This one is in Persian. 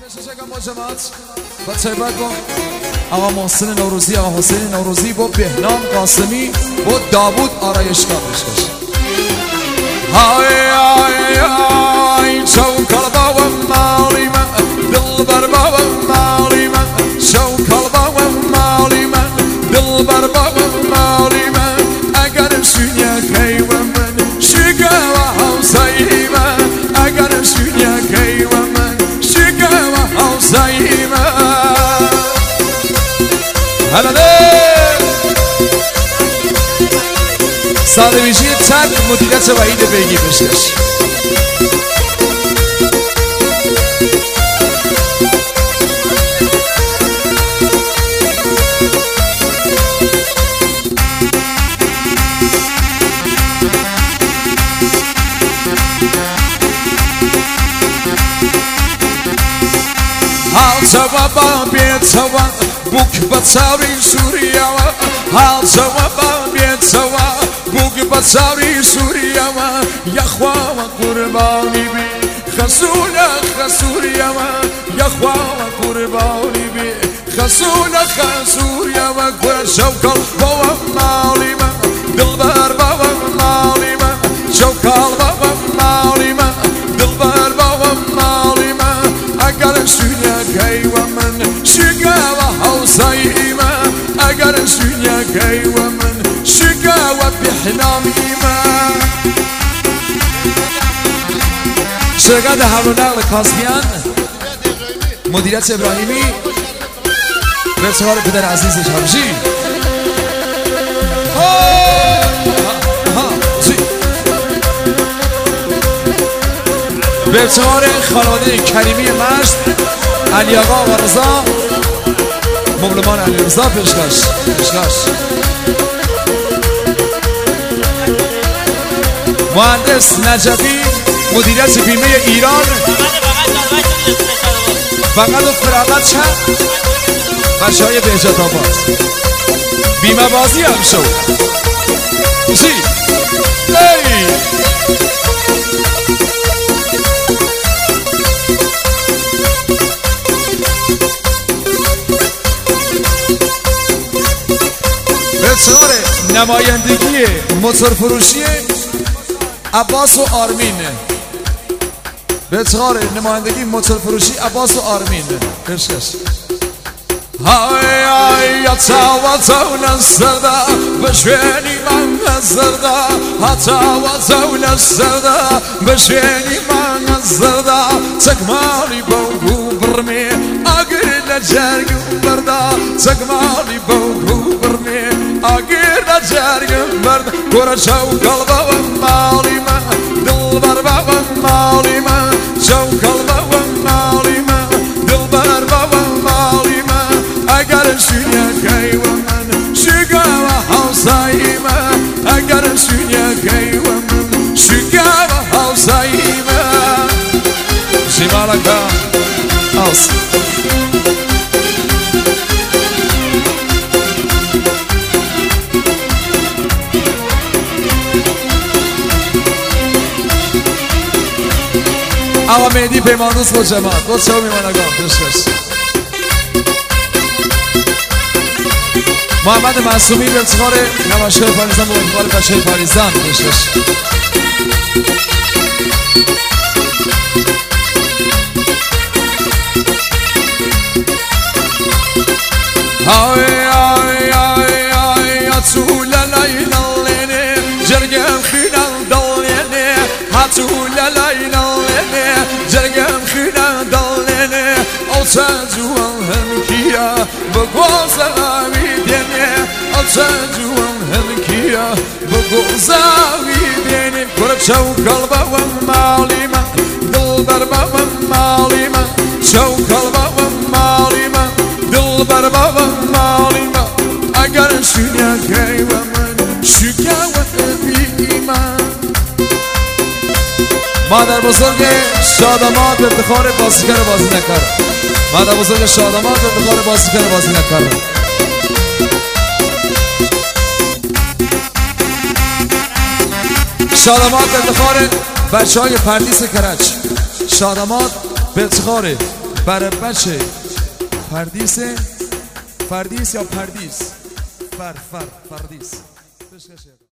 و تایبت با آقا محسن نوروزی، آقا حسین نوروزی، با بهنام قاسمی، با داوود آرایشگاه بشکش. های های های شوکل بابا مالی من، دلبر بابا مالی من، شوکل بابا مالی من، دلبر بابا مالی من، اگر شونیا کی و من شکا و حوصی من، اگر شونیا کی و من شکا و حوصی من. هلاله ساندویچی تن مدیریت وحید بیگی بشکش. حال جوابا بیتوا بوک بطاری سوریا حال جوابا بیتوا بوک بطاری سوریا یخوا و قربانی بی خسونا خسوریا یخوا و قربانی بی خسونا خسوریا و قربان شوکل بابا مالی من دلبر بابا مالی من شوکل بابا مالی من دلبر بابا مالی من اگر سونیا کی و من شکا و حوصی من اگر سونیا کی و من شکا و بحنامی من. شرکت حمل و نقل کاسبیان مدیریت ابراهیمی به افتخار پدر عزیزش حبشی به افتخار خانواده کریمی مشت علی آقا و رضا مبلمان علی رضا پیشکش مهندس نجفی مدیریت بیمه ایران فقط و فراغت چند بچه های بهجت آباد بیمه بازی هم شد زی ای بسیار نمایندگی موتور فروشی عباس و آرمین به افتخار نمایندگی موتور فروشی عباس و آرمین بشکش. های های یا تاوازو نزرده بشوینی من نزرده تاوازو نزرده بشوینی من نزرده تکمالی بوگو برمی اگر نجرگم برده تکمالی بوگو برمی اگر نجرگم برده گره شوکل بابا مالی من دلبر بابا مالی من شوکل بابا مالی من دلبر بابا مالی من اگر شونیا کی و من شکا و حوصی من اگر شونیا کی و من شکا و حوصی من. شمالکا آس آقا مهدی پیمانوس با جماعت با چه میمانگاه بشکش. محمد معصومی به افتخار نمایشگاه پاریزان با افتخار بچه پاریزان بشکش. های های های های طول لیل الليل جرقم خلال دولینه طول لیل الليل جرقم خلال دولینه اوتاجوان هم کیا بگوزاوی دینه اوتاجوان هم کیا بگوزاوی دینه کرد شوکل بابا مالی من دلبر بابا مالی من شوکل بابا مالی من دلبر بابا مالی من اگر شونیا کی و من شکا و بی من. مادر بزرگ شاداماد به افتخار بازیگر بازی نکرد مادر بزرگ شاداماد به افتخار بازیگر بازی نکرد. شاداماد به افتخار بچه های پردیس کرج شاداماد به افتخار برای بچه فردیس یا پردیس؟ فردیس.